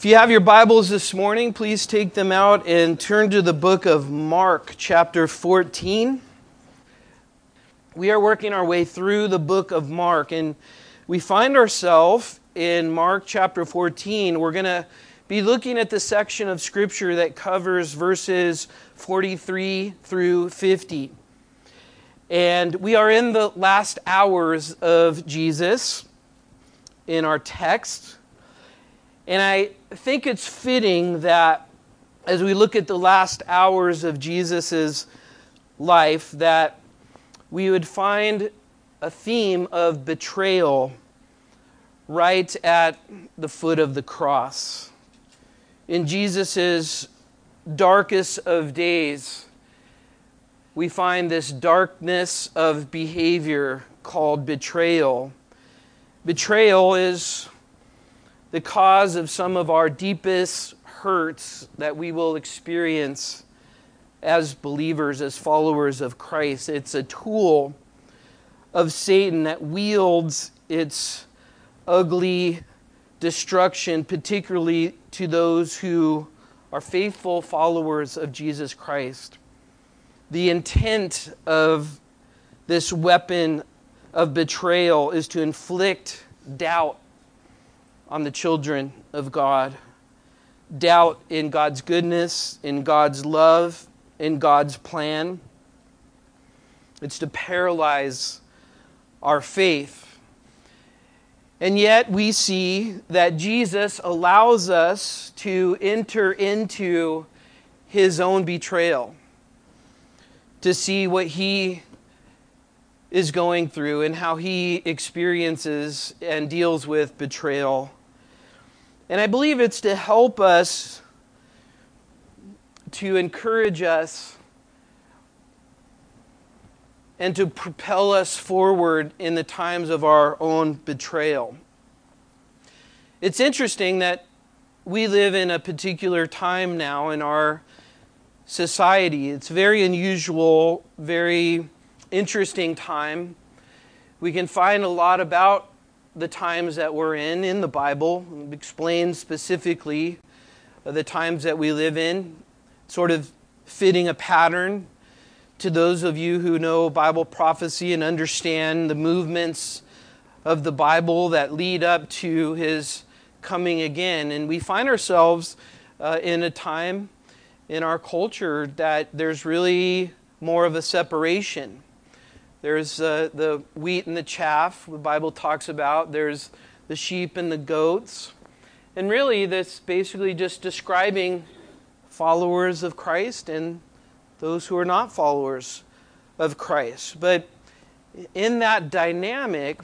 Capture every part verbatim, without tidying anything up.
If you have your Bibles this morning, please take them out and turn to the book of Mark, chapter fourteen. We are working our way through the book of Mark, and we find ourselves in Mark chapter fourteen. We're going to be looking at the section of Scripture that covers verses forty-three through fifty. And we are in the last hours of Jesus in our text. And I think it's fitting that as we look at the last hours of Jesus' life, that we would find a theme of betrayal right at the foot of the cross. In Jesus' darkest of days, we find this darkness of behavior called betrayal. Betrayal is the cause of some of our deepest hurts that we will experience as believers, as followers of Christ. It's a tool of Satan that wields its ugly destruction, particularly to those who are faithful followers of Jesus Christ. The intent of this weapon of betrayal is to inflict doubt on the children of God. Doubt in God's goodness, in God's love, in God's plan. It's to paralyze our faith. And yet we see that Jesus allows us to enter into His own betrayal, to see what He is going through and how He experiences and deals with betrayal. And I believe it's to help us, to encourage us, and to propel us forward in the times of our own betrayal. It's interesting that we live in a particular time now in our society. It's very unusual, very interesting time. We can find a lot about the times that we're in in the Bible. It explains specifically the times that we live in, sort of fitting a pattern to those of you who know Bible prophecy and understand the movements of the Bible that lead up to His coming again. And we find ourselves uh, in a time in our culture that there's really more of a separation. There's uh, the wheat and the chaff, the Bible talks about. There's the sheep and the goats. And really, that's basically just describing followers of Christ and those who are not followers of Christ. But in that dynamic,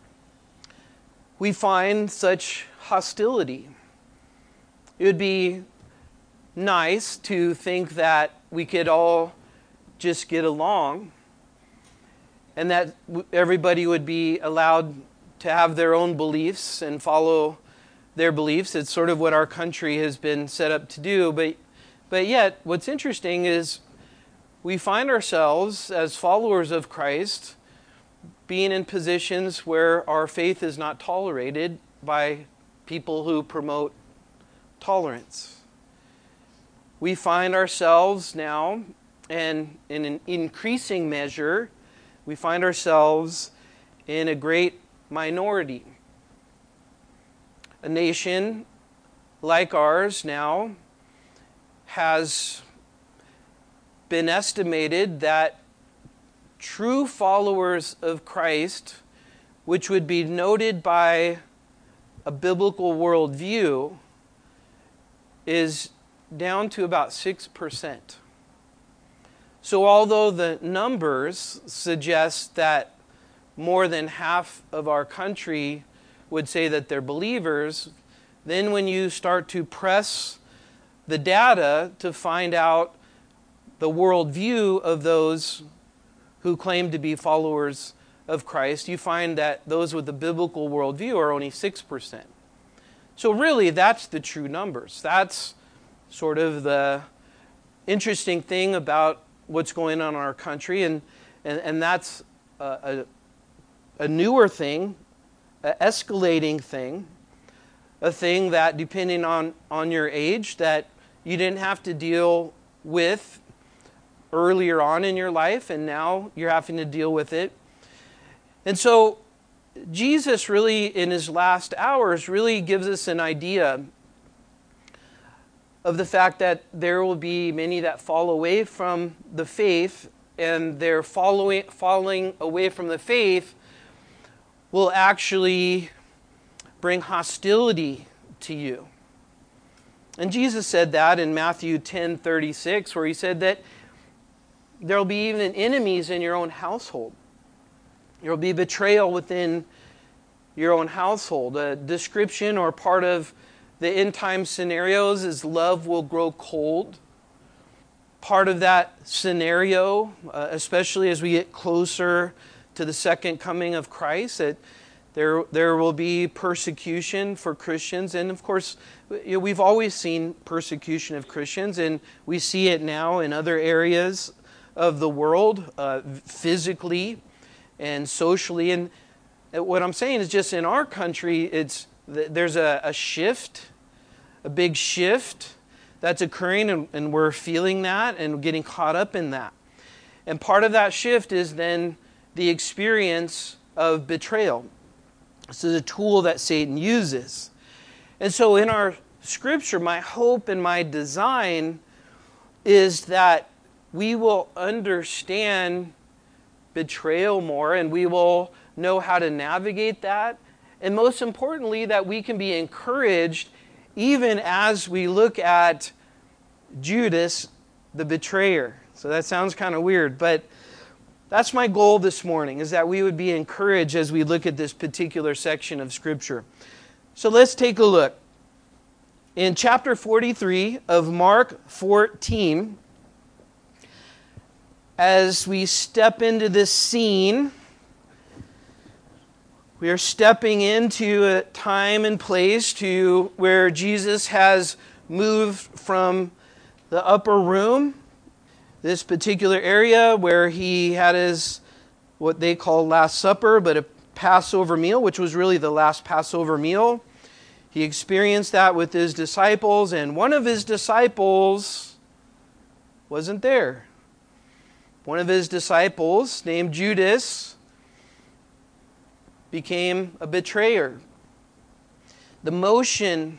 we find such hostility. It would be nice to think that we could all just get along, and that everybody would be allowed to have their own beliefs and follow their beliefs. It's sort of what our country has been set up to do. But, but yet, what's interesting is we find ourselves as followers of Christ being in positions where our faith is not tolerated by people who promote tolerance. We find ourselves now, and in an increasing measure, we find ourselves in a great minority. A nation like ours now has been estimated that true followers of Christ, which would be noted by a biblical worldview, is down to about six percent. So although the numbers suggest that more than half of our country would say that they're believers, then when you start to press the data to find out the worldview of those who claim to be followers of Christ, you find that those with the biblical worldview are only six percent. So really, that's the true numbers. That's sort of the interesting thing about what's going on in our country, and and, and that's a, a, a newer thing, an escalating thing. a thing that, depending on, on your age, that you didn't have to deal with earlier on in your life, and now you're having to deal with it. And so Jesus really, in his last hours, really gives us an idea of the fact that there will be many that fall away from the faith, and their following, falling away from the faith will actually bring hostility to you. And Jesus said that in Matthew ten thirty-six, where he said that there will be even enemies in your own household. There will be betrayal within your own household. A description or part of the end time scenarios is love will grow cold. Part of that scenario, uh, especially as we get closer to the second coming of Christ, that there there will be persecution for Christians. And of course, you know, we've always seen persecution of Christians, and we see it now in other areas of the world, uh, physically and socially. And what I'm saying is, just in our country, it's there's a, a shift, a big shift that's occurring, and, and we're feeling that and getting caught up in that. And part of that shift is then the experience of betrayal. This is a tool that Satan uses. And so in our scripture, my hope and my design is that we will understand betrayal more, and we will know how to navigate that. And most importantly, that we can be encouraged even as we look at Judas, the betrayer. So that sounds kind of weird, but that's my goal this morning, is that we would be encouraged as we look at this particular section of Scripture. So let's take a look. In chapter forty-three of Mark fourteen, as we step into this scene, we are stepping into a time and place to where Jesus has moved from the upper room, this particular area where he had his, what they call Last Supper, but a Passover meal, which was really the last Passover meal. He experienced that with his disciples, and one of his disciples wasn't there. One of his disciples, named Judas, became a betrayer. The motion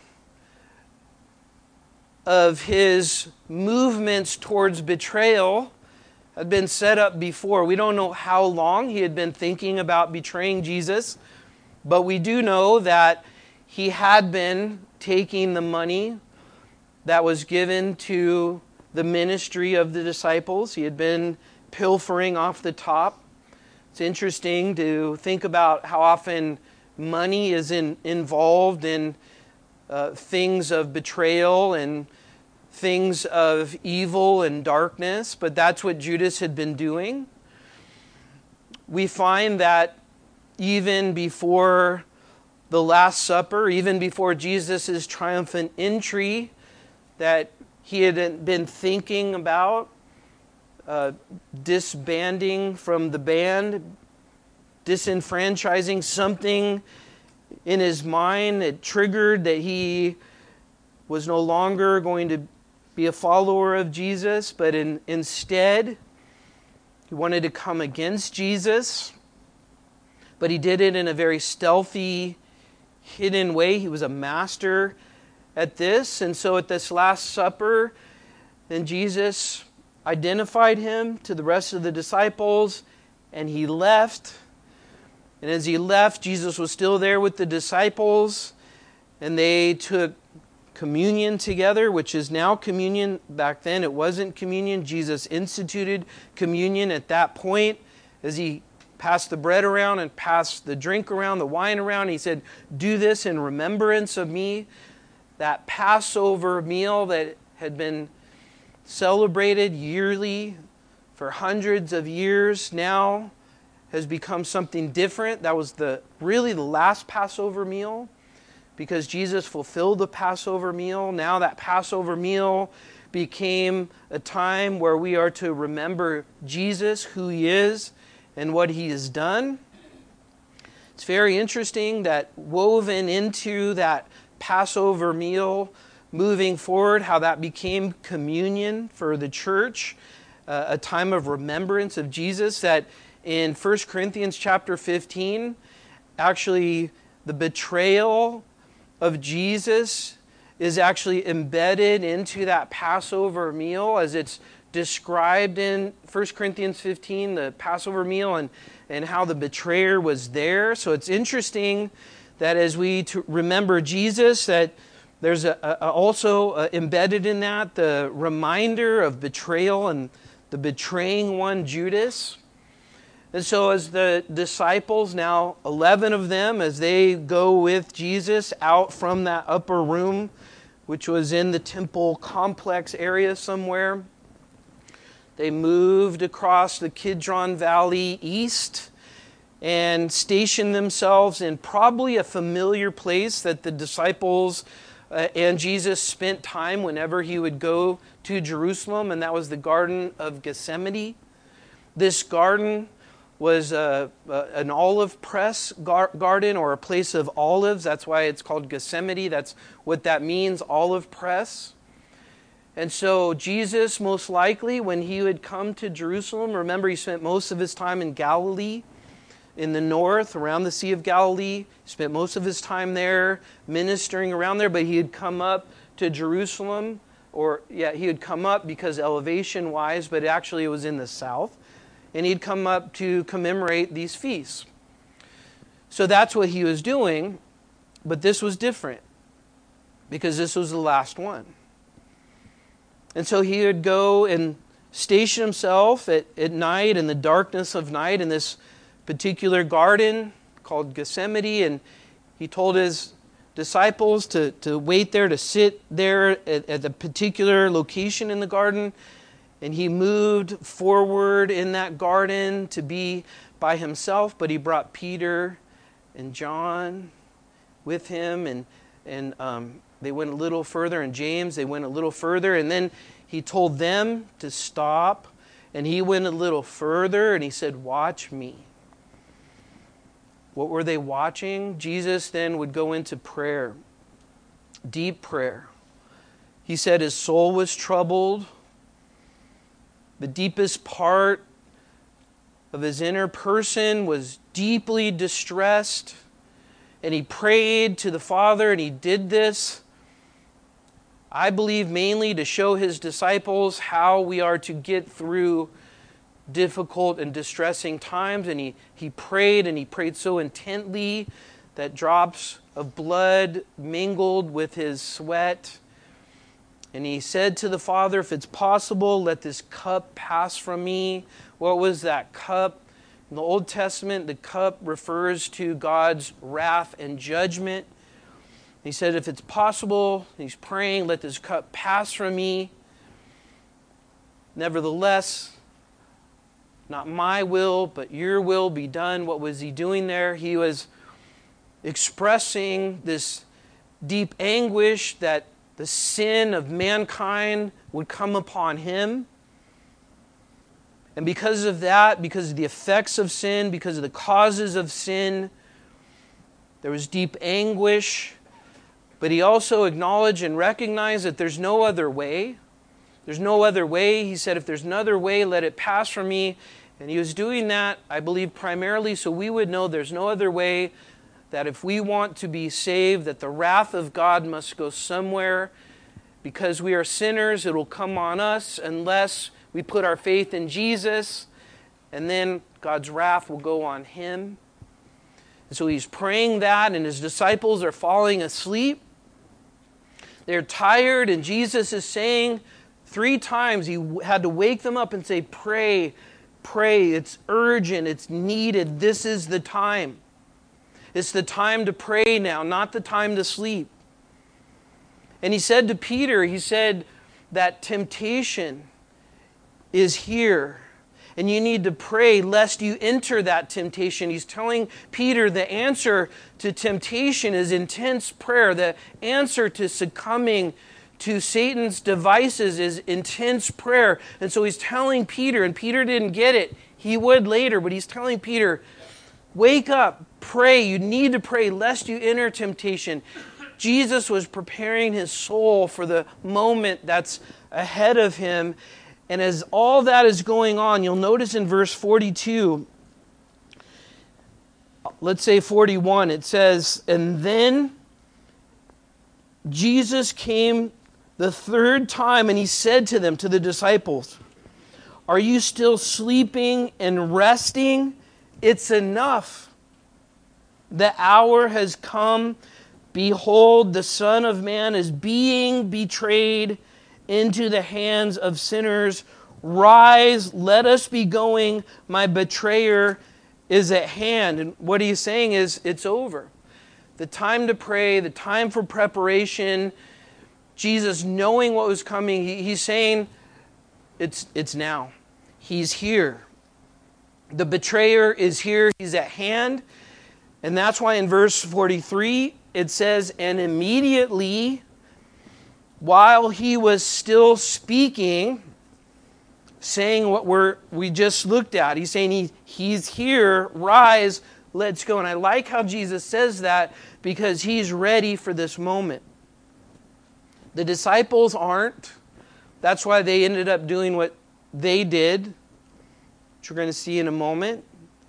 of his movements towards betrayal had been set up before. We don't know how long he had been thinking about betraying Jesus, but we do know that he had been taking the money that was given to the ministry of the disciples. He had been pilfering off the top. It's interesting to think about how often money is in, involved in uh, things of betrayal and things of evil and darkness, but that's what Judas had been doing. We find that even before the Last Supper, even before Jesus' triumphant entry, that he had been thinking about Uh, disbanding from the band, disenfranchising. Something in his mind that triggered that he was no longer going to be a follower of Jesus, but in, instead he wanted to come against Jesus. But he did it in a very stealthy, hidden way. He was a master at this. And so at this Last Supper, then Jesus identified him to the rest of the disciples, and he left. And as he left, Jesus was still there with the disciples, and they took communion together, which is now communion. Back then it wasn't communion. Jesus instituted communion at that point. As he passed the bread around and passed the drink around, the wine around, he said, "Do this in remembrance of me." That Passover meal that had been celebrated yearly for hundreds of years now has become something different. That was the really the last Passover meal, because Jesus fulfilled the Passover meal. Now that Passover meal became a time where we are to remember Jesus, who he is, and what he has done. It's very interesting that woven into that Passover meal moving forward, how that became communion for the church, uh, a time of remembrance of Jesus, that in First Corinthians chapter fifteen, actually the betrayal of Jesus is actually embedded into that Passover meal as it's described in First Corinthians fifteen, the Passover meal, and, and how the betrayer was there. So it's interesting that as we to remember Jesus, that there's a, a, also uh, embedded in that the reminder of betrayal and the betraying one, Judas. And so as the disciples, now eleven of them, as they go with Jesus out from that upper room, which was in the temple complex area somewhere, they moved across the Kidron Valley east and stationed themselves in probably a familiar place that the disciples uh, and Jesus spent time whenever he would go to Jerusalem, and that was the Garden of Gethsemane. This garden was a, a, an olive press gar- garden, or a place of olives. That's why it's called Gethsemane. That's what that means, olive press. And so Jesus, most likely, when he would come to Jerusalem, remember he spent most of his time in Galilee, in the north, around the Sea of Galilee. He spent most of his time there, ministering around there, but he had come up to Jerusalem, or yeah, he had come up because elevation-wise, but actually it was in the south. And he'd come up to commemorate these feasts. So that's what he was doing, but this was different because this was the last one. And so he would go and station himself at, at night, in the darkness of night, in this particular garden called Gethsemane, and he told his disciples to, to wait there, to sit there at, at the particular location in the garden. And he moved forward in that garden to be by himself, but he brought Peter and John with him, and and um, they went a little further, and James, they went a little further, and then he told them to stop, and he went a little further, and he said, "Watch me." What were they watching? Jesus then would go into prayer, deep prayer. He said his soul was troubled. The deepest part of his inner person was deeply distressed. And he prayed to the Father, and he did this, I believe, mainly to show his disciples how we are to get through difficult and distressing times. And he, he prayed, and he prayed so intently that drops of blood mingled with his sweat. And he said to the Father, "If it's possible, let this cup pass from me." What was that cup? In the Old Testament, the cup refers to God's wrath and judgment. He said, if it's possible, he's praying, "Let this cup pass from me. Nevertheless, not my will, but your will be done." What was he doing there? He was expressing this deep anguish that the sin of mankind would come upon him. And because of that, because of the effects of sin, because of the causes of sin, there was deep anguish. But he also acknowledged and recognized that there's no other way. There's no other way. He said, if there's another way, let it pass from me. And he was doing that, I believe, primarily so we would know there's no other way, that if we want to be saved, that the wrath of God must go somewhere. Because we are sinners, it will come on us unless we put our faith in Jesus, and then God's wrath will go on him. And so he's praying that, and his disciples are falling asleep. They're tired, and Jesus is saying three times, he had to wake them up and say, "Pray, pray, it's urgent, it's needed, this is the time. It's the time to pray now, not the time to sleep." And he said to Peter, he said that temptation is here. And you need to pray lest you enter that temptation. He's telling Peter the answer to temptation is intense prayer. The answer to succumbing to Satan's devices is intense prayer. And so he's telling Peter, and Peter didn't get it. He would later, but he's telling Peter, wake up, pray. You need to pray lest you enter temptation. Jesus was preparing his soul for the moment that's ahead of him. And as all that is going on, you'll notice in verse forty-two, let's say forty-one, it says, "And then Jesus came the third time, and he said to them," to the disciples, "Are you still sleeping and resting? It's enough. The hour has come. Behold, the Son of Man is being betrayed into the hands of sinners. Rise, let us be going. My betrayer is at hand." And what he's saying is, it's over. The time to pray, the time for preparation, Jesus knowing what was coming, he, he's saying, it's, it's now. He's here. The betrayer is here. He's at hand. And that's why in verse forty-three, it says, "And immediately, while he was still speaking," saying what we're, we just looked at, he's saying he, he's here, rise, let's go. And I like how Jesus says that because he's ready for this moment. The disciples aren't. That's why they ended up doing what they did, which we're going to see in a moment.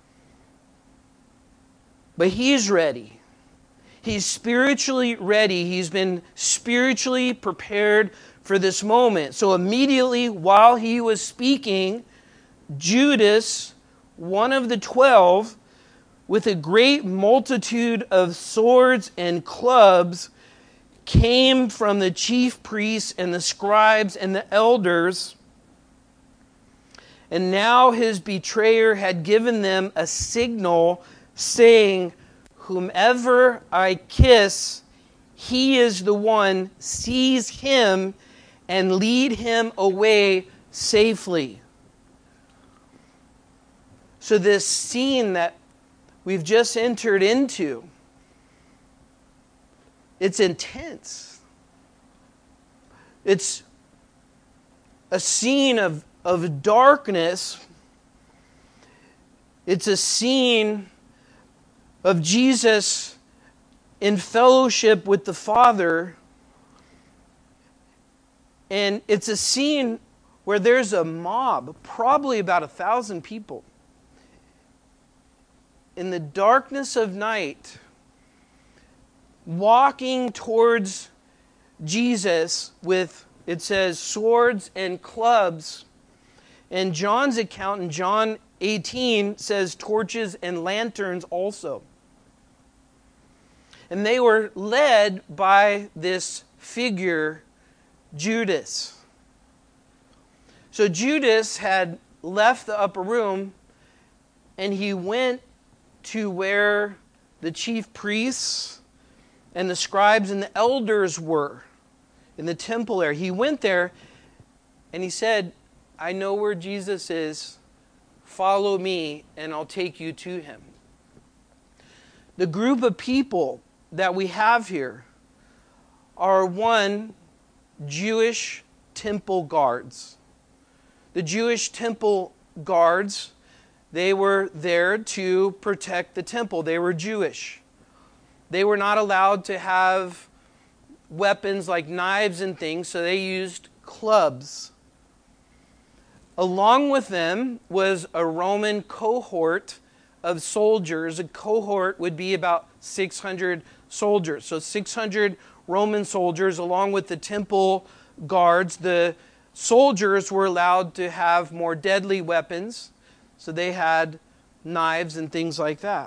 But he's ready. He's spiritually ready. He's been spiritually prepared for this moment. So immediately while he was speaking, Judas, one of the twelve, with a great multitude of swords and clubs, came from the chief priests and the scribes and the elders. And now his betrayer had given them a signal, saying, "Whomever I kiss, he is the one. Seize him and lead him away safely." So this scene that we've just entered into, it's intense. It's a scene of, of darkness. It's a scene of Jesus in fellowship with the Father. And it's a scene where there's a mob, probably about a thousand people, in the darkness of night, walking towards Jesus with, it says, swords and clubs. And John's account in John eighteen says torches and lanterns also. And they were led by this figure, Judas. So Judas had left the upper room and he went to where the chief priests and the scribes and the elders were in the temple area. He went there and he said, "I know where Jesus is. Follow me and I'll take you to him." The group of people that we have here are, one, Jewish temple guards. The Jewish temple guards, they were there to protect the temple. They were Jewish. They were not allowed to have weapons like knives and things, so they used clubs. Along with them was a Roman cohort of soldiers. A cohort would be about six hundred soldiers. So six hundred Roman soldiers along with the temple guards. The soldiers were allowed to have more deadly weapons. So they had knives and things like that.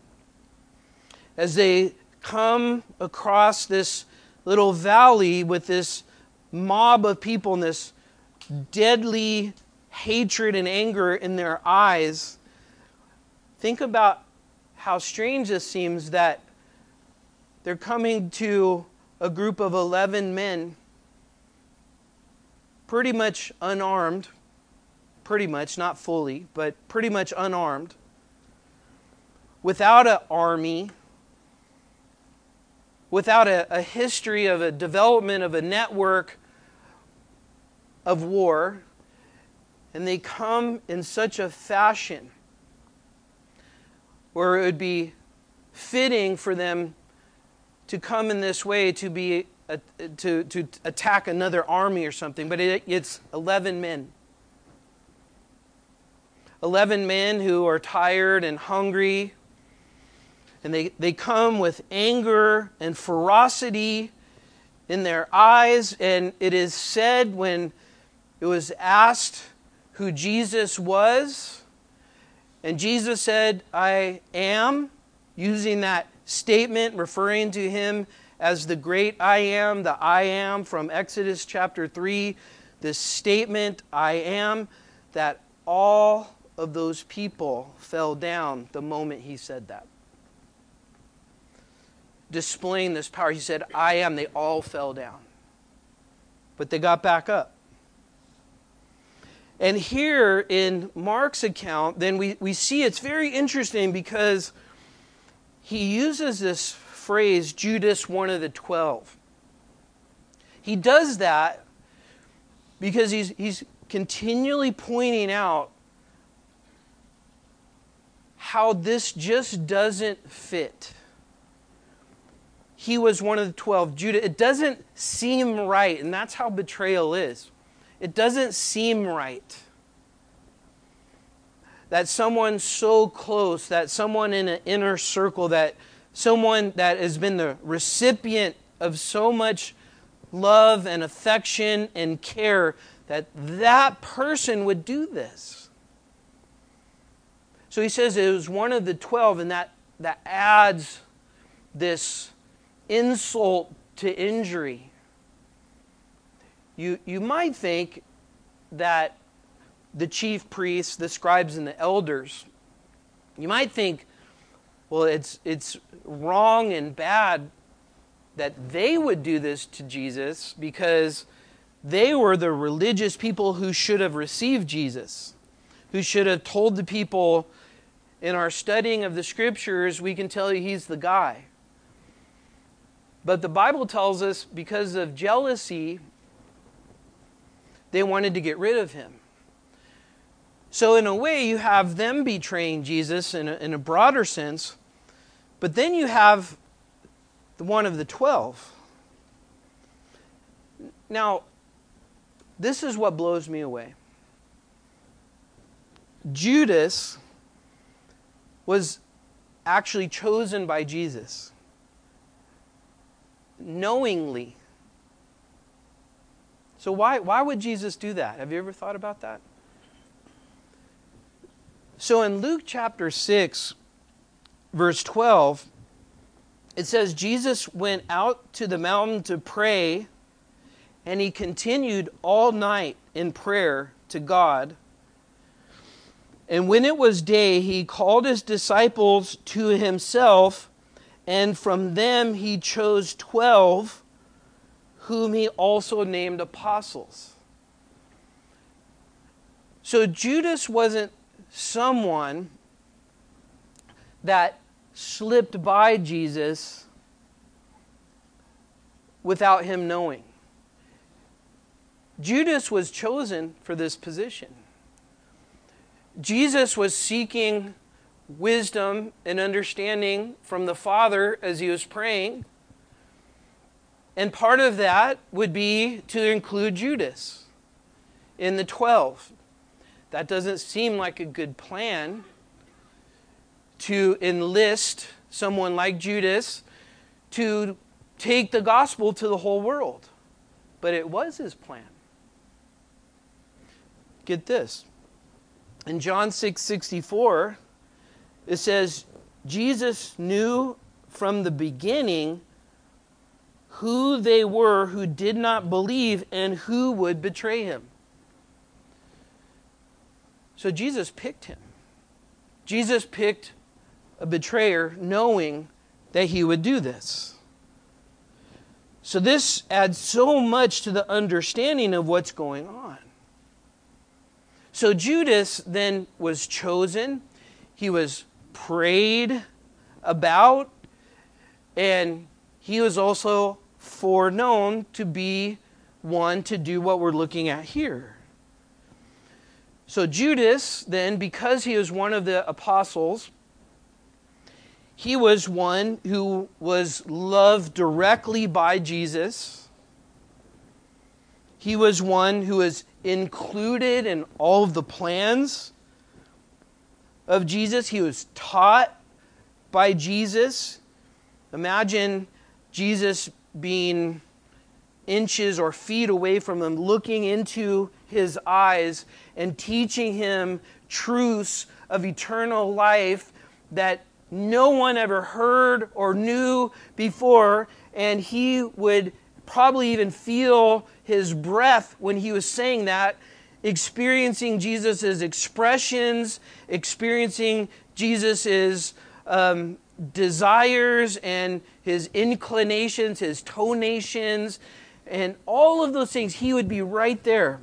As they come across this little valley with this mob of people and this deadly hatred and anger in their eyes, think about how strange this seems that they're coming to a group of eleven men, pretty much unarmed, pretty much, not fully, but pretty much unarmed, without an army, without a, a history of a development of a network of war, and they come in such a fashion where it would be fitting for them to come in this way to be a, to to attack another army or something, but it, it's eleven men. eleven men who are tired and hungry, and they, they come with anger and ferocity in their eyes, and it is said when it was asked who Jesus was, and Jesus said, "I am," using that statement, referring to him as the great I am, the I am from Exodus chapter three, this statement, I am, that all of those people fell down the moment he said that. Displaying this power, he said, I am, they all fell down. But they got back up. And here in Mark's account, then we, we see it's very interesting because he uses this phrase, Judas, one of the twelve. He does that because he's, he's continually pointing out how this just doesn't fit. He was one of the twelve. Judas, it doesn't seem right, and that's how betrayal is. It doesn't seem right that someone so close, that someone in an inner circle, that someone that has been the recipient of so much love and affection and care, that that person would do this. So he says it was one of the twelve, and that, that adds this insult to injury. You, you might think that the chief priests, the scribes, and the elders, you might think, well, it's, it's wrong and bad that they would do this to Jesus because they were the religious people who should have received Jesus, who should have told the people, in our studying of the Scriptures, we can tell you he's the guy. But the Bible tells us because of jealousy, they wanted to get rid of him. So in a way, you have them betraying Jesus in a, in a broader sense, but then you have the one of the twelve. Now, this is what blows me away. Judas was actually chosen by Jesus knowingly. So why, why would Jesus do that? Have you ever thought about that? So in Luke chapter six, verse twelve, it says, Jesus went out to the mountain to pray, and he continued all night in prayer to God. And when it was day, he called his disciples to himself, and from them he chose twelve, whom he also named apostles. So Judas wasn't someone that slipped by Jesus without him knowing. Judas was chosen for this position. Jesus was seeking wisdom and understanding from the Father as he was praying. And part of that would be to include Judas in the twelve. That doesn't seem like a good plan to enlist someone like Judas to take the gospel to the whole world. But it was his plan. Get this. In John six sixty-four, it says, Jesus knew from the beginning who they were who did not believe and who would betray him. So Jesus picked him. Jesus picked a betrayer knowing that he would do this. So this adds so much to the understanding of what's going on. So Judas then was chosen. He was prayed about, and he was also foreknown to be one to do what we're looking at here. So Judas then, because he was one of the apostles, He was one who was loved directly by Jesus. He was one who was included in all of the plans of Jesus. He was taught by Jesus. Imagine Jesus being inches or feet away from him, looking into his eyes and teaching him truths of eternal life that no one ever heard or knew before, and he would probably even feel his breath when he was saying that, experiencing Jesus' expressions, experiencing Jesus' um, desires and his inclinations, his tonations, and all of those things. He would be right there.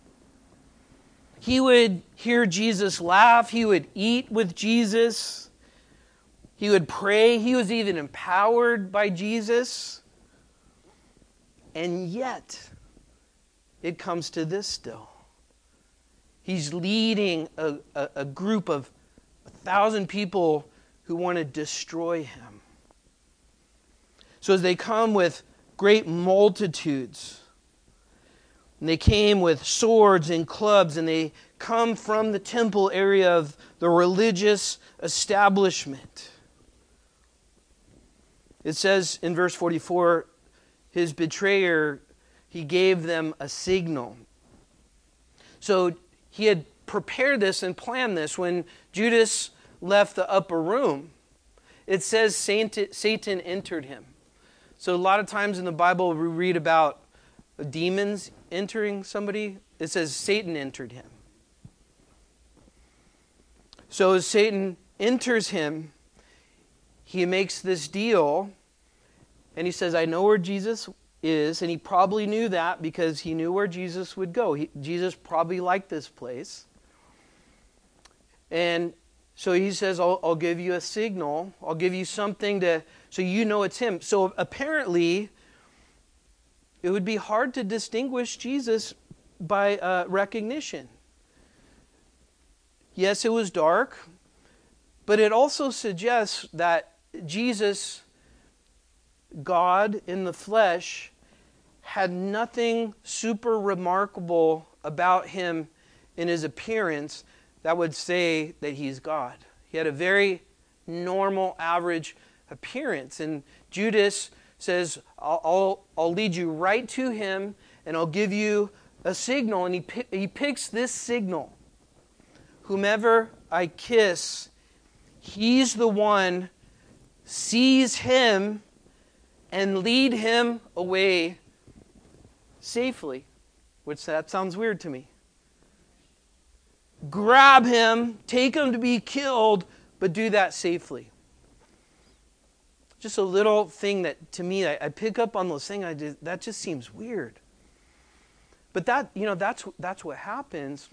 He would hear Jesus laugh. He would eat with Jesus. He would pray. He was even empowered by Jesus. And yet, it comes to this still. He's leading a, a, a group of a thousand people who want to destroy him. So as they come with great multitudes, and they came with swords and clubs, and they come from the temple area of the religious establishment. It says in verse forty-four, his betrayer, he gave them a signal. So he had prepared this and planned this. When Judas left the upper room, it says Satan entered him. So a lot of times in the Bible we read about demons entering somebody. It says Satan entered him. So as Satan enters him, he makes this deal, and he says, I know where Jesus is, and he probably knew that because he knew where Jesus would go. He, Jesus probably liked this place. And so he says, I'll, I'll give you a signal. I'll give you something to, so you know it's him. So apparently, it would be hard to distinguish Jesus by uh, recognition. Yes, it was dark, but it also suggests that Jesus, God in the flesh, had nothing super remarkable about him in his appearance that would say that he's God. He had a very normal, average appearance. And Judas says, I'll, I'll, I'll lead you right to him, and I'll give you a signal. And he, he picks this signal. Whomever I kiss, he's the one, seize him and lead him away safely. Which that sounds weird to me. Grab him, take him to be killed, but do that safely. Just a little thing that, to me, I, I pick up on those things. I just, that just seems weird. But that, you know, that's that's what happens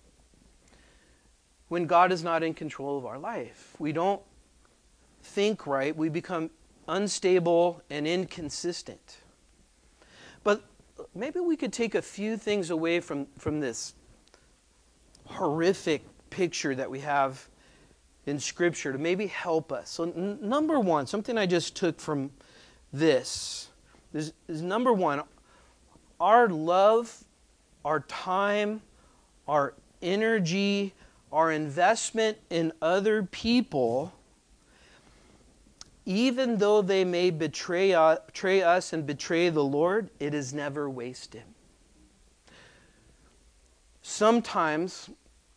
when God is not in control of our life. We don't think right. We become unstable and inconsistent. But maybe we could take a few things away from, from this horrific picture that we have in Scripture to maybe help us. So n- number one, something I just took from this is, is number one, our love, our time, our energy, our investment in other people, even though they may betray us, betray us and betray the Lord, it is never wasted. Sometimes,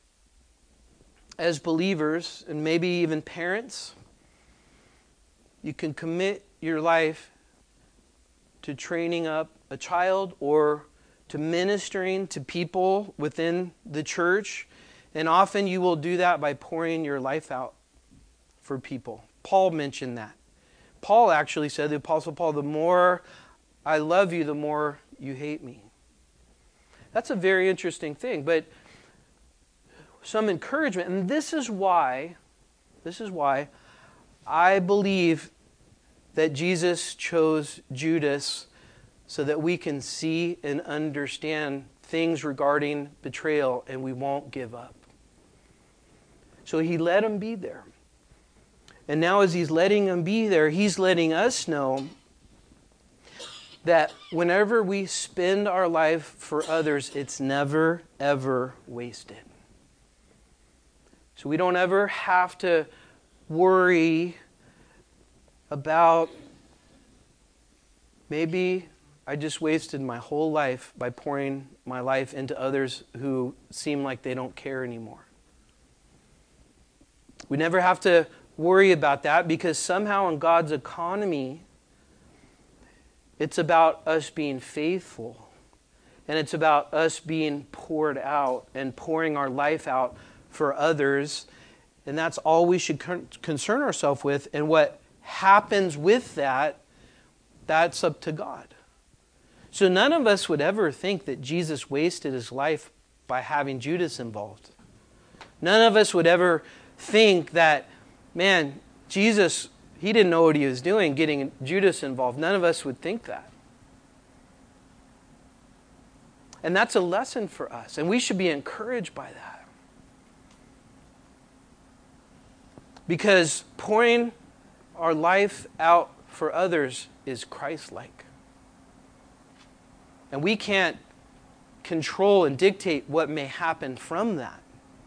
as believers, and maybe even parents, you can commit your life to training up a child or to ministering to people within the church. And often you will do that by pouring your life out for people. Paul mentioned that. Paul actually said, the Apostle Paul, the more I love you, the more you hate me. That's a very interesting thing, but some encouragement. And this is why, this is why I believe that Jesus chose Judas so that we can see and understand things regarding betrayal and we won't give up. So he let him be there. And now as he's letting them be there, he's letting us know that whenever we spend our life for others, it's never, ever wasted. So we don't ever have to worry about, maybe I just wasted my whole life by pouring my life into others who seem like they don't care anymore. We never have to worry about that, because somehow in God's economy, it's about us being faithful. And it's about us being poured out and pouring our life out for others. And that's all we should con- concern ourselves with. And what happens with that, that's up to God. So none of us would ever think that Jesus wasted his life by having Judas involved. None of us would ever think that, man, Jesus, he didn't know what he was doing, getting Judas involved. None of us would think that. And that's a lesson for us. And we should be encouraged by that. Because pouring our life out for others is Christ-like. And we can't control and dictate what may happen from that.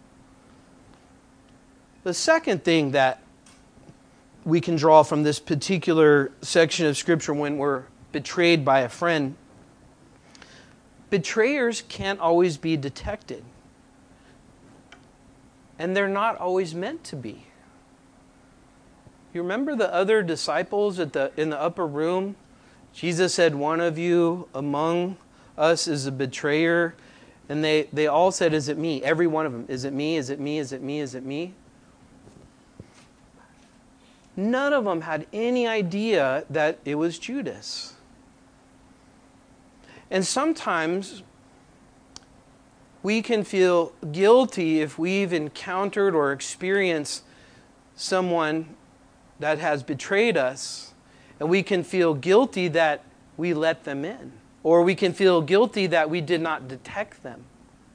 The second thing that we can draw from this particular section of Scripture when we're betrayed by a friend, betrayers can't always be detected. And they're not always meant to be. You remember the other disciples at the in the upper room? Jesus said, one of you among us is a betrayer. And they, they all said, is it me? Every one of them. Is it me? Is it me? Is it me? Is it me? None of them had any idea that it was Judas. And sometimes we can feel guilty if we've encountered or experienced someone that has betrayed us, and we can feel guilty that we let them in, or we can feel guilty that we did not detect them.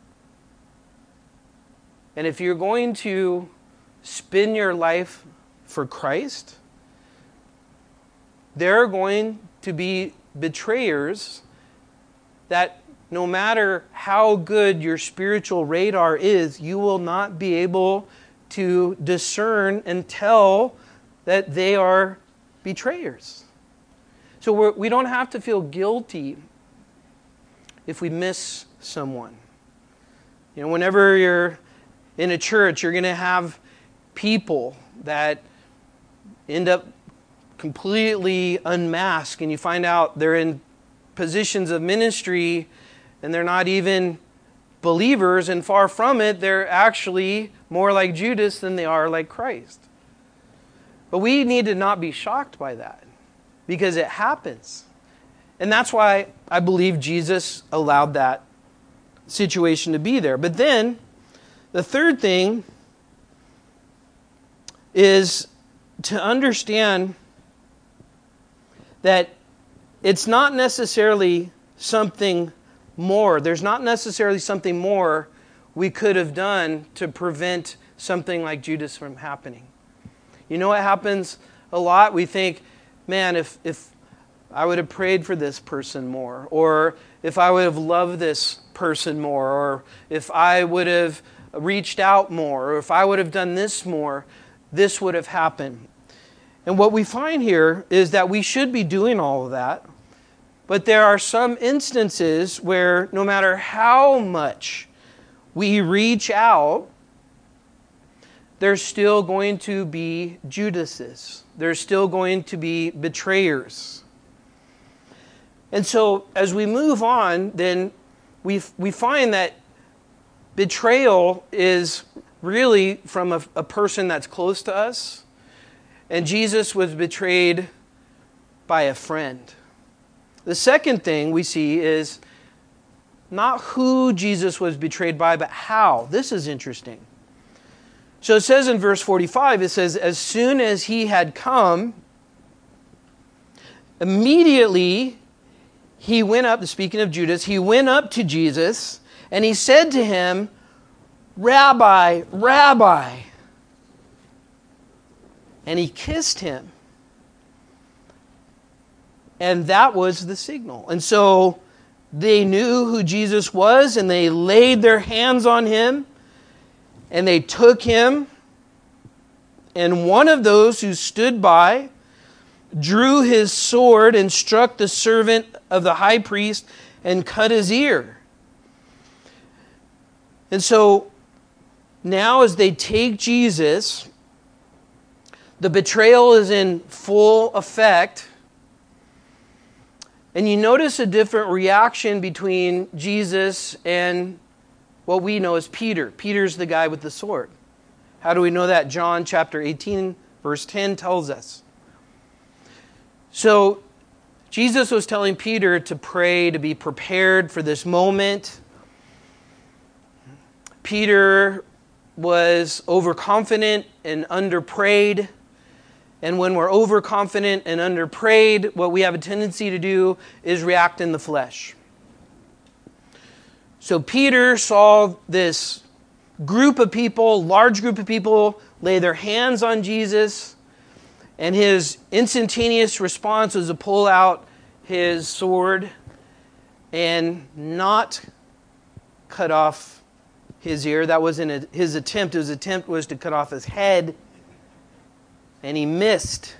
And if you're going to spend your life for Christ, there are going to be betrayers that no matter how good your spiritual radar is, you will not be able to discern and tell that they are betrayers. So we're, we don't have to feel guilty if we miss someone. You know, whenever you're in a church, you're going to have people that end up completely unmasked, and you find out they're in positions of ministry and they're not even believers, and far from it, they're actually more like Judas than they are like Christ. But we need to not be shocked by that, because it happens. And that's why I believe Jesus allowed that situation to be there. But then, the third thing is to understand that it's not necessarily something more. There's not necessarily something more we could have done to prevent something like Judas from happening. You know what happens a lot? We think, man, if if I would have prayed for this person more, or if I would have loved this person more, or if I would have reached out more, or if I would have done this more, this would have happened. And what we find here is that we should be doing all of that, but there are some instances where no matter how much we reach out, there's still going to be Judases. There's still going to be betrayers. And so as we move on, then we we find that betrayal is really from a, a person that's close to us. And Jesus was betrayed by a friend. The second thing we see is not who Jesus was betrayed by, but how. This is interesting. So it says in verse forty-five, it says, as soon as he had come, immediately he went up, speaking of Judas, he went up to Jesus, and he said to him, Rabbi, Rabbi. and he kissed him. And that was the signal. And so they knew who Jesus was, and they laid their hands on him, and they took him. And one of those who stood by drew his sword and struck the servant of the high priest and cut his ear. And so now as they take Jesus, the betrayal is in full effect. And you notice a different reaction between Jesus and what we know as Peter. Peter's the guy with the sword. How do we know that? John chapter eighteen, verse ten tells us. So Jesus was telling Peter to pray, to be prepared for this moment. Peter was overconfident and underprayed. And when we're overconfident and underprayed, what we have a tendency to do is react in the flesh. So Peter saw this group of people, large group of people, lay their hands on Jesus, and his instantaneous response was to pull out his sword and not cut off his ear. That wasn't his attempt. His attempt was to cut off his head. And he missed.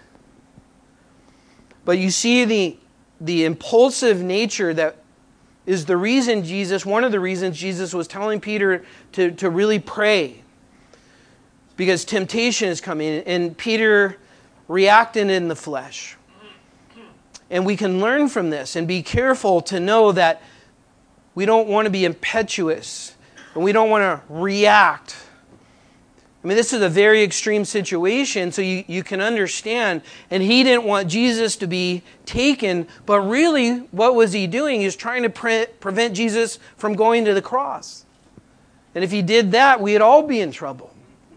But you see the, the impulsive nature that is the reason Jesus, one of the reasons Jesus was telling Peter to, to really pray. Because temptation is coming, and Peter reacted in the flesh. And we can learn from this and be careful to know that we don't want to be impetuous, and we don't want to react. I mean, this is a very extreme situation, so you, you can understand. And he didn't want Jesus to be taken, but really, what was he doing? He was trying to pre- prevent Jesus from going to the cross. And if he did that, we'd all be in trouble.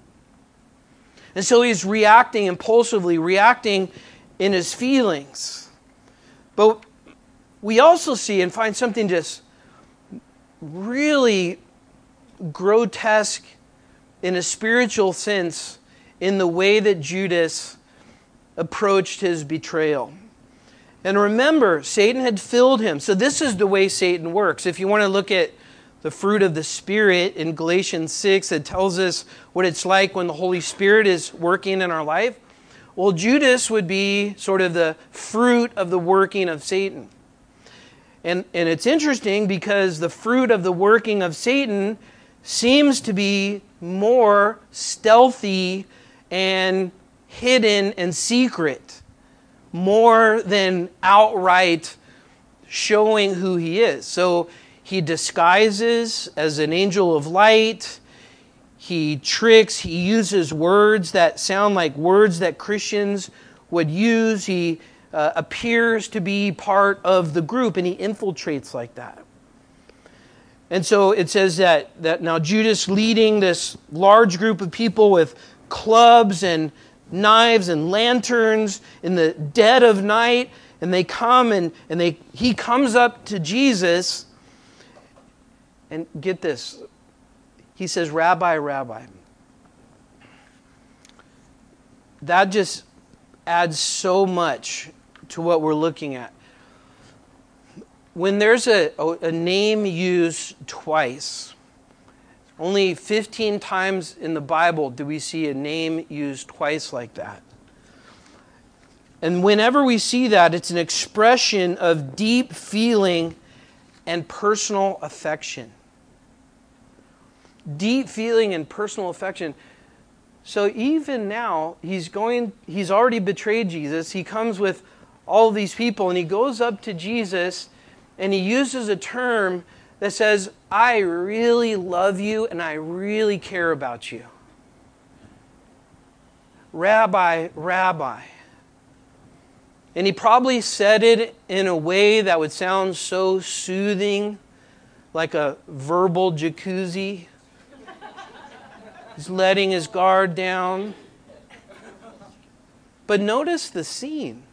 And so he's reacting impulsively, reacting in his feelings. But we also see and find something just really grotesque in a spiritual sense in the way that Judas approached his betrayal. And remember, Satan had filled him. So this is the way Satan works. If you want to look at the fruit of the Spirit in Galatians six, it tells us what it's like when the Holy Spirit is working in our life. Well, Judas would be sort of the fruit of the working of Satan. And, and it's interesting because the fruit of the working of Satan seems to be more stealthy and hidden and secret, more than outright showing who he is. So he disguises as an angel of light. He tricks. He uses words that sound like words that Christians would use. He uh, appears to be part of the group, and he infiltrates like that. And so it says that, that now Judas leading this large group of people with clubs and knives and lanterns in the dead of night, and they come and, and they he comes up to Jesus, and get this, he says, "Rabbi, Rabbi." That just adds so much to what we're looking at. When there's a, a name used twice, only fifteen times in the Bible do we see a name used twice like that. And whenever we see that, it's an expression of deep feeling and personal affection. Deep feeling and personal affection. So even now, he's going, he's already betrayed Jesus. He comes with all these people, and he goes up to Jesus, and he uses a term that says, "I really love you and I really care about you. Rabbi, Rabbi." And he probably said it in a way that would sound so soothing, like a verbal jacuzzi. He's letting his guard down. But notice the scene.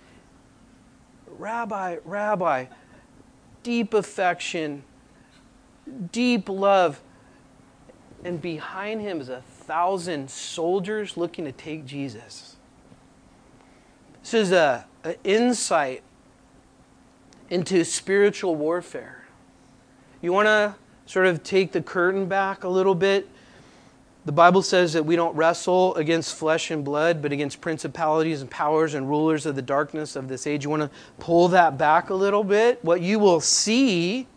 Rabbi, Rabbi. Deep affection, deep love. And behind him is a thousand soldiers looking to take Jesus. This is a, an insight into spiritual warfare. You want to sort of take the curtain back a little bit? The Bible says that we don't wrestle against flesh and blood, but against principalities and powers and rulers of the darkness of this age. You want to pull that back a little bit? What you will see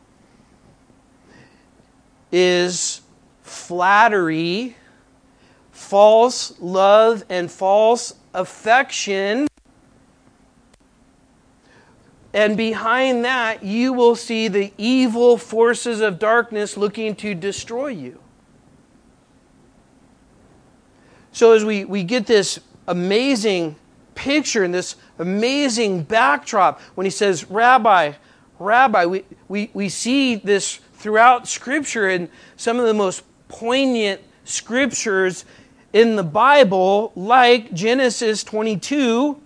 is flattery, false love, and false affection. And behind that, you will see the evil forces of darkness looking to destroy you. So as we, we get this amazing picture and this amazing backdrop, when he says, Rabbi, Rabbi, we, we, we see this throughout Scripture, and some of the most poignant scriptures in the Bible, like Genesis twenty-two,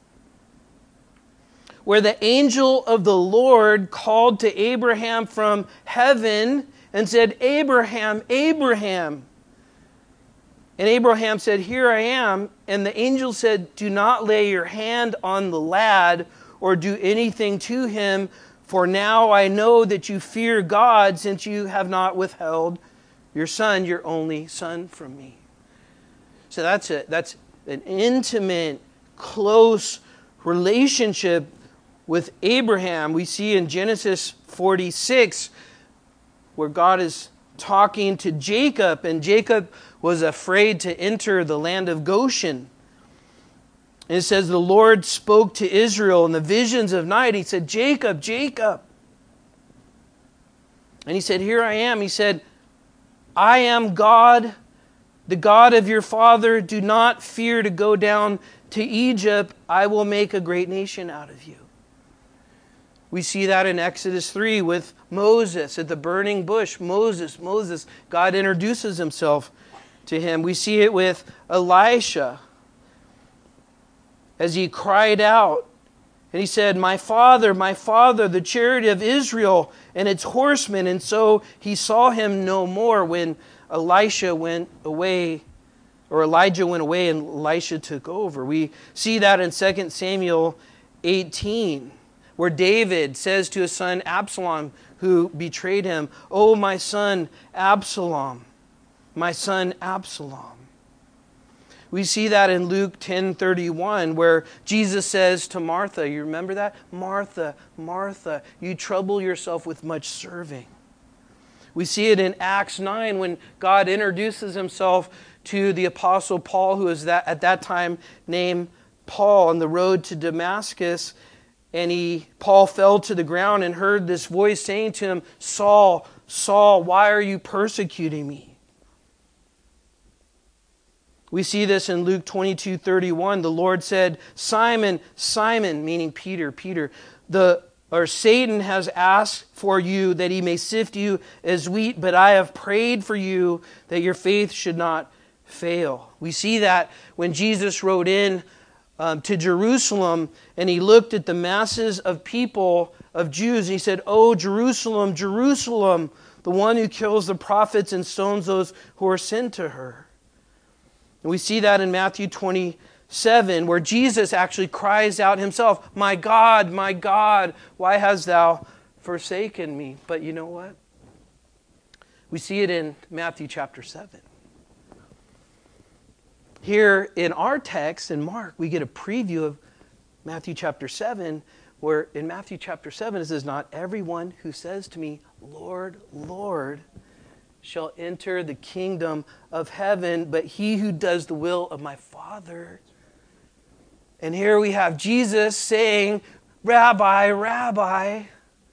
where the angel of the Lord called to Abraham from heaven and said, Abraham, Abraham. And Abraham said, here I am. And the angel said, do not lay your hand on the lad or do anything to him, for now I know that you fear God, since you have not withheld your son, your only son, from me. So that's a, that's an intimate, close relationship with Abraham. We see in Genesis forty-six where God is talking to Jacob, and Jacob was afraid to enter the land of Goshen. And it says the Lord spoke to Israel in the visions of night. He said, Jacob, Jacob. And he said, here I am. He said, I am God, the God of your father. Do not fear to go down to Egypt. I will make a great nation out of you. We see that in Exodus three with Moses at the burning bush. Moses, Moses, God introduces himself to him. We see it with Elisha as he cried out and he said, my father, my father, the chariot of Israel and its horsemen. And so he saw him no more when Elisha went away, or Elijah went away and Elisha took over. We see that in Second Samuel eighteen, where David says to his son Absalom, who betrayed him, oh, my son Absalom, my son Absalom. We see that in Luke ten thirty-one, where Jesus says to Martha, you remember that? Martha, Martha, you trouble yourself with much serving. We see it in Acts nine when God introduces himself to the Apostle Paul, who is that at that time named Paul, on the road to Damascus. And he, Paul fell to the ground and heard this voice saying to him, Saul, Saul, why are you persecuting me? We see this in Luke twenty-two thirty-one. The Lord said, Simon, Simon, meaning Peter, Peter, the or Satan has asked for you that he may sift you as wheat, but I have prayed for you that your faith should not fail. We see that when Jesus rode in um, to Jerusalem and he looked at the masses of people, of Jews, and he said, oh, Jerusalem, Jerusalem, the one who kills the prophets and stones those who are sent to her. And we see that in Matthew twenty-seven, where Jesus actually cries out himself, my God, my God, why hast thou forsaken me? But you know what? We see it in Matthew chapter seven. Here in our text, in Mark, we get a preview of Matthew chapter seven, where in Matthew chapter seven it says, not everyone who says to me, Lord, Lord, shall enter the kingdom of heaven, but he who does the will of my Father. And here we have Jesus saying, Rabbi, Rabbi.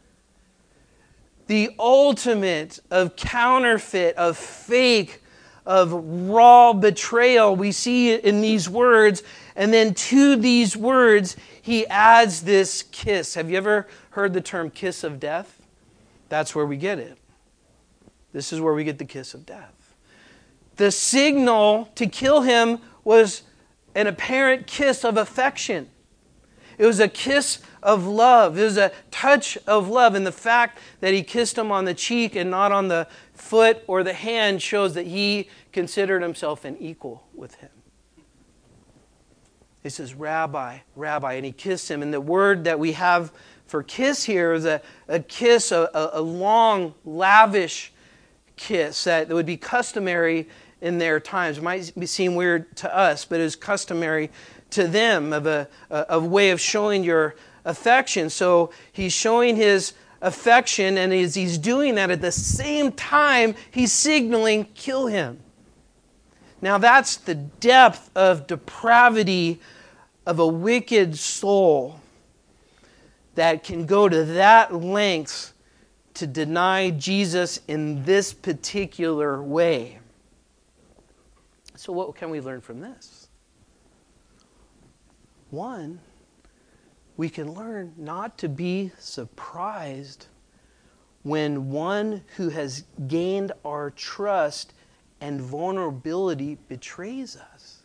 The ultimate of counterfeit, of fake, of raw betrayal. We see it in these words. And then to these words, he adds this kiss. Have you ever heard the term kiss of death? That's where we get it. This is where we get the kiss of death. The signal to kill him was an apparent kiss of affection. It was a kiss of love. It was a touch of love. And the fact that he kissed him on the cheek and not on the foot or the hand shows that he considered himself an equal with him. He says, Rabbi, Rabbi, and he kissed him. And the word that we have for kiss here is a, a kiss, a, a long, lavish kiss that would be customary in their times. It might seem weird to us, but it was customary to them of a, a, a way of showing your affection. So he's showing his affection, and as he's doing that, at the same time, he's signaling, kill him. Now that's the depth of depravity of a wicked soul that can go to that length to deny Jesus in this particular way. So what can we learn from this? One, we can learn not to be surprised when one who has gained our trust and vulnerability betrays us.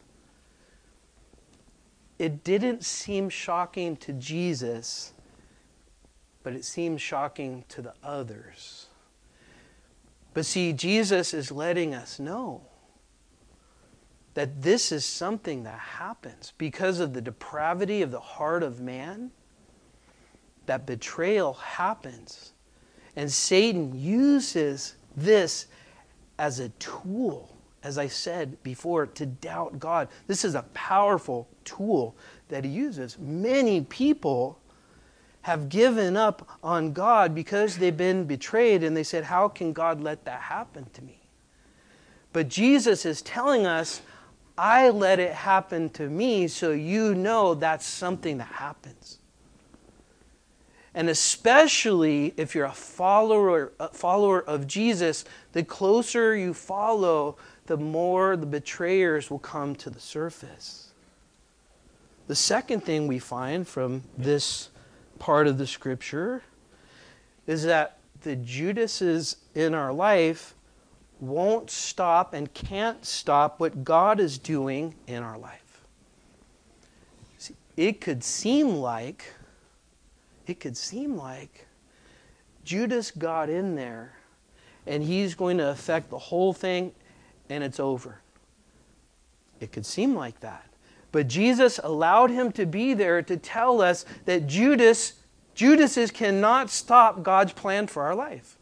It didn't seem shocking to Jesus, but it seemed shocking to the others. But see, Jesus is letting us know that this is something that happens because of the depravity of the heart of man. That betrayal happens. And Satan uses this as a tool, as I said before, to doubt God. This is a powerful tool that he uses. Many people have given up on God because they've been betrayed, and they said, how can God let that happen to me? But Jesus is telling us, I let it happen to me so you know that's something that happens. And especially if you're a follower, a follower of Jesus, the closer you follow, the more the betrayers will come to the surface. The second thing we find from this part of the scripture is that the Judases in our life won't stop and can't stop what God is doing in our life. See, it could seem like, it could seem like Judas got in there and he's going to affect the whole thing and it's over. It could seem like that. But Jesus allowed him to be there to tell us that Judas, Judases cannot stop God's plan for our life.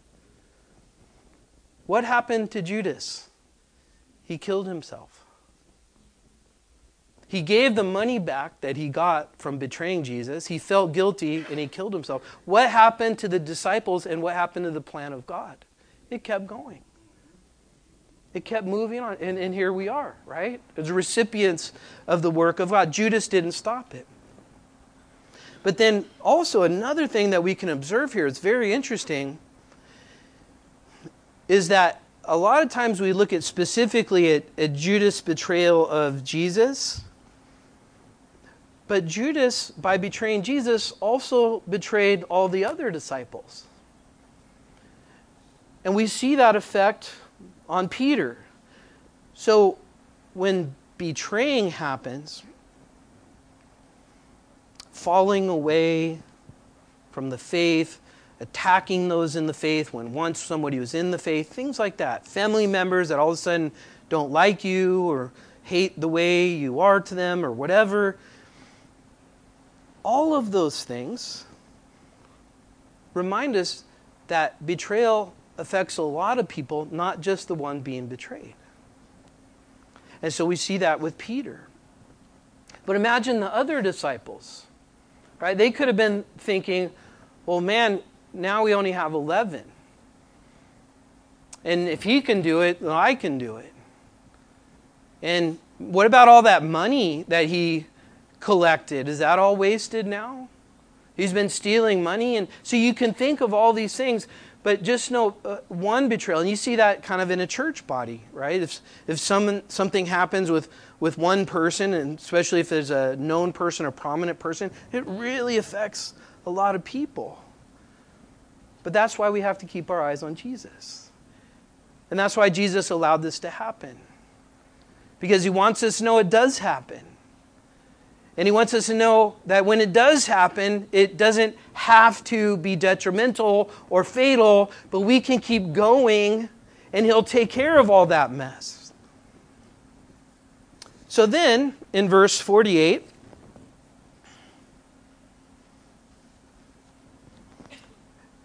What happened to Judas? He killed himself. He gave the money back that he got from betraying Jesus. He felt guilty and he killed himself. What happened to the disciples and what happened to the plan of God? It kept going. It kept moving on. And, and here we are, right? As recipients of the work of God. Judas didn't stop it. But then also another thing that we can observe here, it's very interesting, is that a lot of times we look at specifically at, at Judas' betrayal of Jesus. But Judas, by betraying Jesus, also betrayed all the other disciples. And we see that effect on Peter. So when betraying happens, falling away from the faith, attacking those in the faith when once somebody was in the faith, things like that. Family members that all of a sudden don't like you or hate the way you are to them or whatever. All of those things remind us that betrayal affects a lot of people, not just the one being betrayed. And so we see that with Peter. But imagine the other disciples, right? They could have been thinking, well, man, now we only have eleven. And if he can do it, then I can do it. And what about all that money that he collected? Is that all wasted now? He's been stealing money. And so you can think of all these things, but just know uh, one betrayal. And you see that kind of in a church body, right? If if some, something happens with, with one person, and especially if there's a known person, a prominent person, it really affects a lot of people. But that's why we have to keep our eyes on Jesus. And that's why Jesus allowed this to happen. Because he wants us to know it does happen. And he wants us to know that when it does happen, it doesn't have to be detrimental or fatal, but we can keep going and he'll take care of all that mess. So then, in verse forty-eight,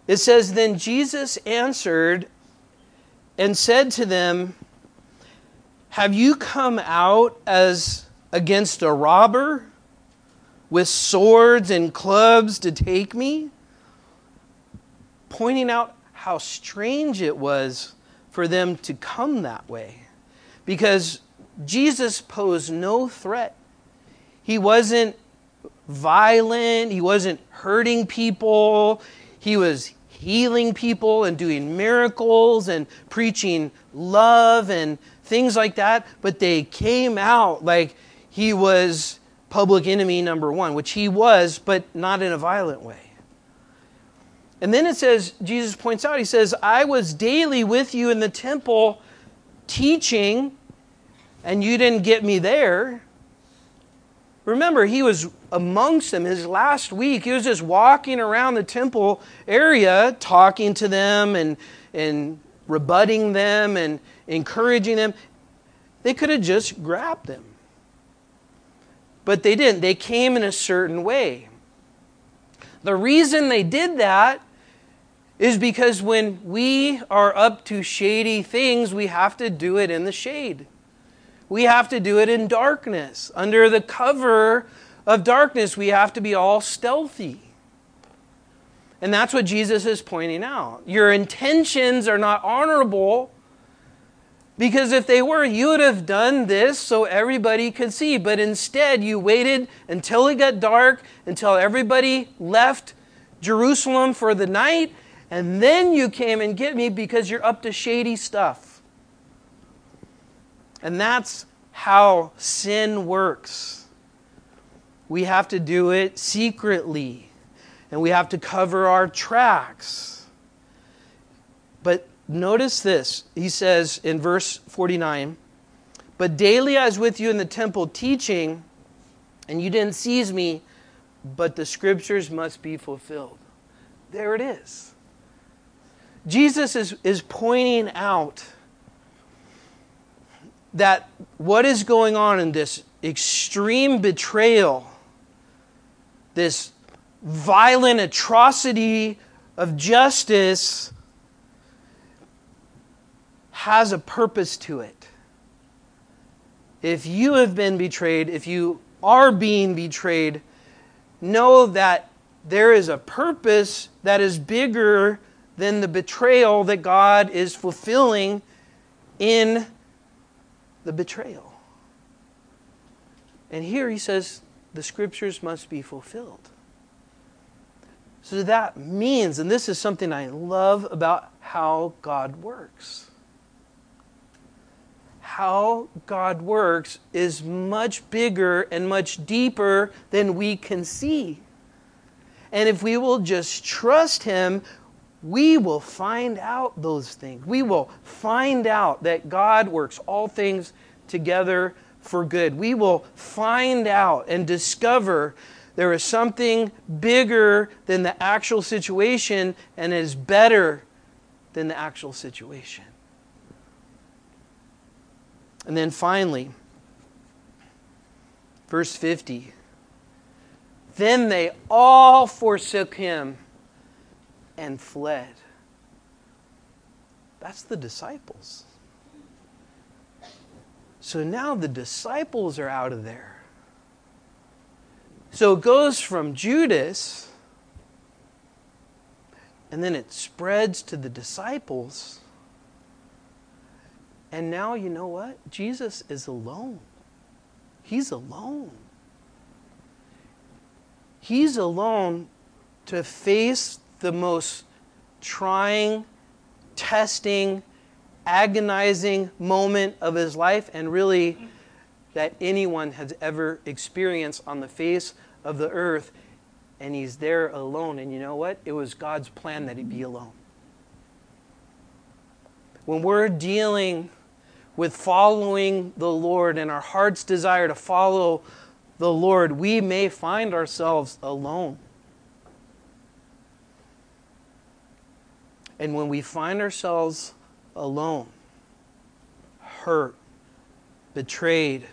It says, "Then Jesus answered and said to them, 'Have you come out as against a robber with swords and clubs to take me?'" Pointing out how strange it was for them to come that way. Because Jesus posed no threat. He wasn't violent. He wasn't hurting people. He was healing people and doing miracles and preaching love and things like that. But they came out like he was public enemy number one, which he was, but not in a violent way. And then it says, Jesus points out, he says, "I was daily with you in the temple teaching, and you didn't get me there." Remember, he was amongst them his last week. He was just walking around the temple area, talking to them and, and rebutting them and encouraging them. They could have just grabbed them. But they didn't. They came in a certain way. The reason they did that is because when we are up to shady things, we have to do it in the shade. We have to do it in darkness. Under the cover of darkness, we have to be all stealthy. And that's what Jesus is pointing out. Your intentions are not honorable, because if they were, you would have done this so everybody could see. But instead, you waited until it got dark, until everybody left Jerusalem for the night, and then you came and get me because you're up to shady stuff. And that's how sin works. We have to do it secretly, and we have to cover our tracks. But notice this. He says in verse forty-nine, "But daily I was with you in the temple teaching, and you didn't seize me, but the scriptures must be fulfilled." There it is. Jesus is, is pointing out that what is going on in this extreme betrayal, this violent atrocity of justice, has a purpose to it. If you have been betrayed, if you are being betrayed, know that there is a purpose that is bigger than the betrayal that God is fulfilling in the betrayal. And here he says the scriptures must be fulfilled. So that means, and this is something I love about how God works. How God works is much bigger and much deeper than we can see. And if we will just trust Him, we will find out those things. We will find out that God works all things together for good. We will find out and discover there is something bigger than the actual situation and is better than the actual situation. And then finally, verse fifty, "Then they all forsook Him and fled." That's the disciples. So now the disciples are out of there. So it goes from Judas, and then it spreads to the disciples. And now, you know what? Jesus is alone. He's alone. He's alone to face the most trying, testing, agonizing moment of his life, and really that anyone has ever experienced on the face of the earth. And he's there alone. And you know what? It was God's plan that he be alone. When we're dealing with following the Lord and our heart's desire to follow the Lord, we may find ourselves alone. And when we find ourselves alone, hurt, betrayed,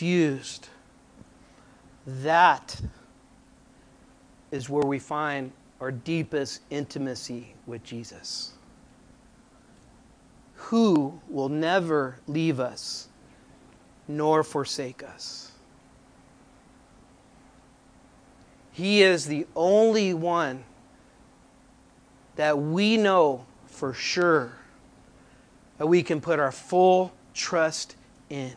confused, that is where we find our deepest intimacy with Jesus, who will never leave us nor forsake us. He is the only one that we know for sure that we can put our full trust in.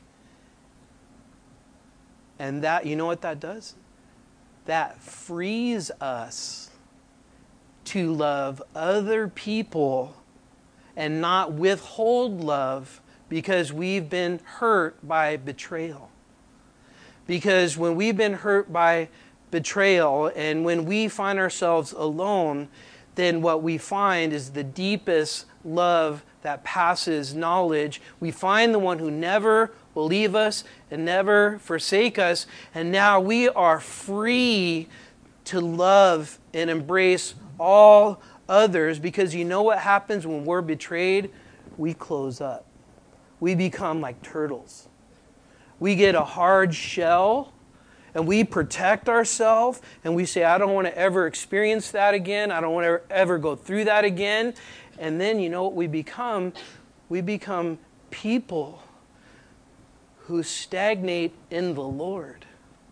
And that, you know what that does? That frees us to love other people and not withhold love because we've been hurt by betrayal. Because when we've been hurt by betrayal and when we find ourselves alone, then what we find is the deepest love that passes knowledge. We find the one who never will leave us and never forsake us. And now we are free to love and embrace all others, because you know what happens when we're betrayed? We close up. We become like turtles. We get a hard shell and we protect ourselves and we say, I don't want to ever experience that again. I don't want to ever go through that again. And then you know what we become? We become people who stagnate in the Lord.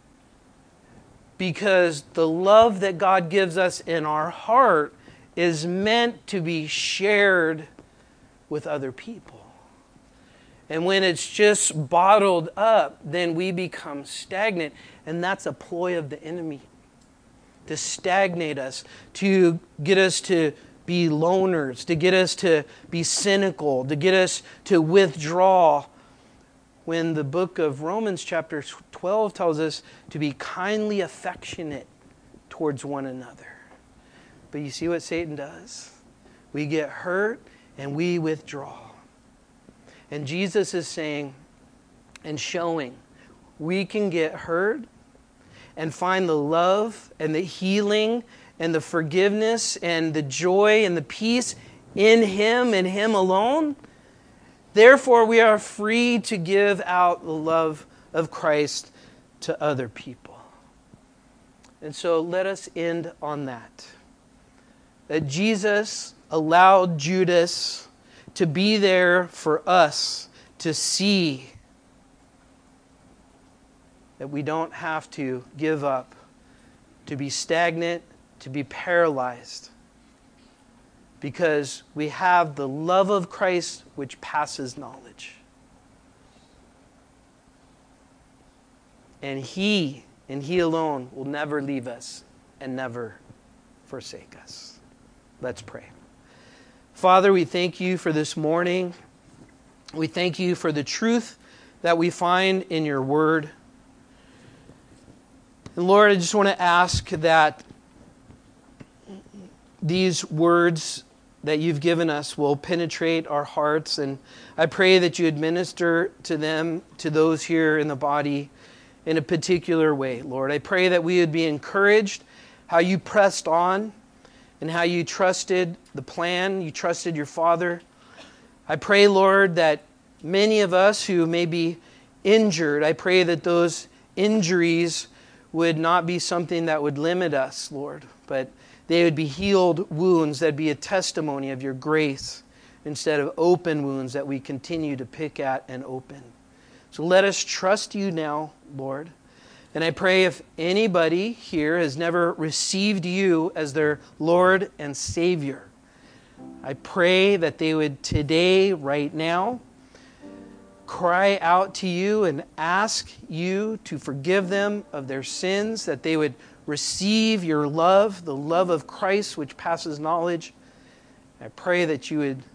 Because the love that God gives us in our heart is meant to be shared with other people. And when it's just bottled up, then we become stagnant. And that's a ploy of the enemy, to stagnate us, to get us to be loners, to get us to be cynical, to get us to withdraw. When the book of Romans chapter twelve tells us to be kindly affectionate towards one another. But you see what Satan does? We get hurt and we withdraw. And Jesus is saying and showing we can get hurt and find the love and the healing and the forgiveness and the joy and the peace in Him and Him alone. Therefore, we are free to give out the love of Christ to other people. And so let us end on that. That Jesus allowed Judas to be there for us to see that we don't have to give up, to be stagnant, to be paralyzed, because we have the love of Christ which passes knowledge. And He, and He alone, will never leave us and never forsake us. Let's pray. Father, we thank You for this morning. We thank You for the truth that we find in Your Word. And Lord, I just want to ask that these words that You've given us will penetrate our hearts. And I pray that You administer to them, to those here in the body, in a particular way, Lord. I pray that we would be encouraged how You pressed on and how You trusted the plan, You trusted Your Father. I pray, Lord, that many of us who may be injured, I pray that those injuries would not be something that would limit us, Lord, but they would be healed wounds that would be a testimony of Your grace instead of open wounds that we continue to pick at and open. So let us trust You now, Lord. And I pray if anybody here has never received You as their Lord and Savior, I pray that they would today, right now, cry out to You and ask You to forgive them of their sins, that they would receive Your love, the love of Christ which passes knowledge. I pray that You would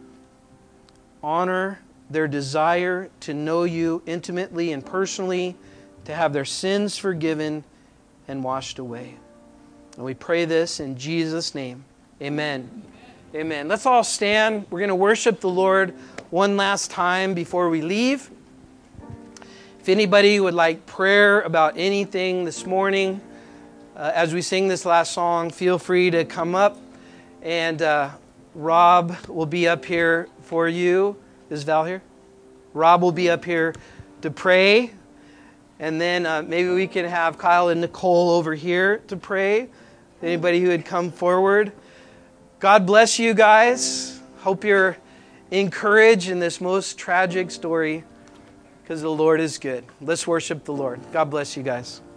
honor their desire to know You intimately and personally, to have their sins forgiven and washed away. And we pray this in Jesus' name. Amen. Amen. Let's all stand. We're going to worship the Lord one last time before we leave. If anybody would like prayer about anything this morning, uh, as we sing this last song, feel free to come up. And uh, Rob will be up here for you. Is Val here? Rob will be up here to pray. And then uh, maybe we can have Kyle and Nicole over here to pray. Anybody who would come forward. God bless you guys. Hope you're encouraged in this most tragic story because the Lord is good. Let's worship the Lord. God bless you guys.